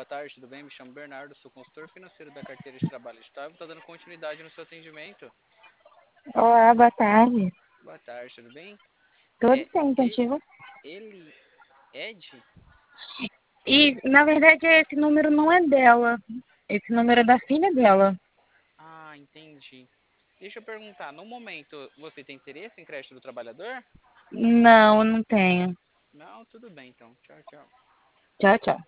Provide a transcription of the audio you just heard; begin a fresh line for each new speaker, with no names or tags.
boa tarde, tudo bem? Me chamo Bernardo, sou consultor financeiro da carteira de trabalho estável. Está dando continuidade no seu atendimento.
Olá, boa tarde.
Boa tarde, tudo bem?
Tudo
É
bem
ele,
contigo?
ele, Ed?
E, na verdade, esse número não é dela. Esse número é da filha dela.
Ah, entendi. Deixa eu perguntar, no momento você tem interesse em crédito do trabalhador?
Não, não tenho.
Não, tudo bem então. Tchau, tchau.
Tchau, tchau.